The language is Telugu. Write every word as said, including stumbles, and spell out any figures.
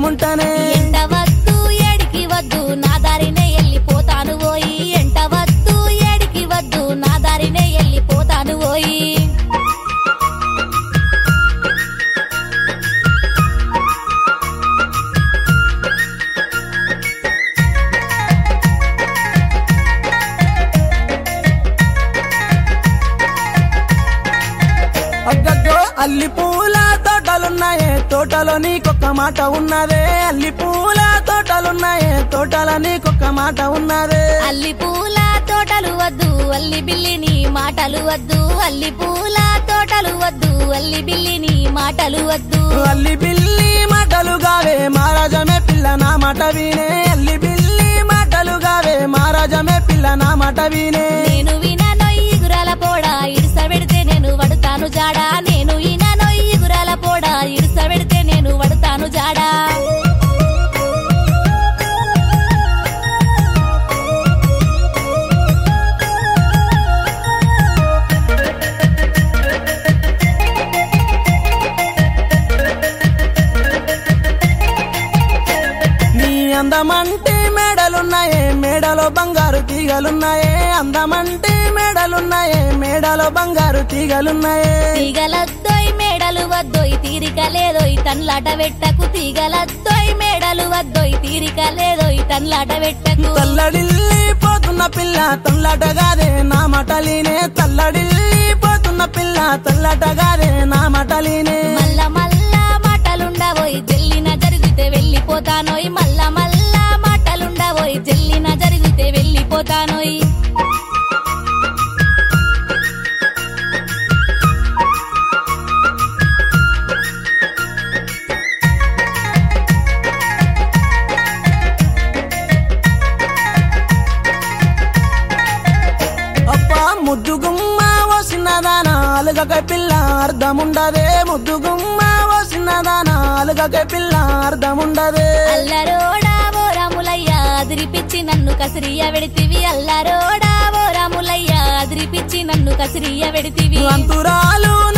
అడ్డముంటనే ఎంట వద్దు ఏడికి వద్దు నా దారినే వెళ్ళిపోతాను పోయి ఎంట వద్దు ఏడికి వద్దు నా దారినే వెళ్ళిపోతాను పోయి అగ్గో అల్లి పూల తోటలున్నాయే తోటలో నీకొక్క మాట ఉన్నదే అల్లి పూల తోటలున్నాయే తోటలో నీకొక్క మాట ఉన్నదే అల్లి పూల తోటలు వద్దు అల్లి బిల్లిని మాటలు వద్దు అల్లి పూల తోటలు వద్దు అల్లి బిల్లిని మాటలు వద్దు అల్లి బిల్లి మాటలు గావే మహారాజమే పిల్ల నా మాట వినే అల్లి బిల్లి మాటలు గావే మహారాజమే పిల్ల నా మాట వినే నేను వినా నొయ్యి గురాల పోడా ఇడుస పెడితే నేను వడతాను జాడా నేను ఈనా నొయ్యి గురాల పోడా ఇడుస పెడితే నేను వడతాను జాడా నీ అందమంటే మేడలున్నాయే మేడలో బంగారు తీగలున్నాయే అందమంటే మేడలున్నాయే మేడలో బంగారు తీగలున్నాయే తీగలద్దోయ్ మేడలు వద్దోయ్ తీరిక లేదోయ్ తన్లాట పెట్టకు తీగలద్దోయ్ మేడలు వద్దోయ్ తీరిక లేదోయ్ తన్లాట పెట్టకు తల్లడిల్లి పోతున్న పిల్ల తల్లాటగాదే నా మటలీనే తల్లడిల్లి పోతున్న పిల్ల తల్లాటగాదే నా మటలీనే మల్ల మల్ల మాటలుండవోయ్ జల్లిన జరిగితే వెళ్ళిపోతానోయ్ మల్ల మల్ల మాటలుండవోయ్ జల్లిన జరిగితే వెళ్ళిపోతానోయ్ అబ్బా ముద్దు గుమ్మ ఓ చిన్నదానా అలుగక పిల్ల అర్థముండదే ముద్దు గుమ్మ ఓ చిన్నదానా అలుగక పిల్ల అర్థముండదే అల్లరోడా ఓ రాములయ్య అదిరిపిచ్చి నన్ను కసిరియ వెడితివి అల్లరోడా ఓ రాములయ్య అదిరిపిచ్చి నన్ను కసిరియ వెడితివి అంతురాలు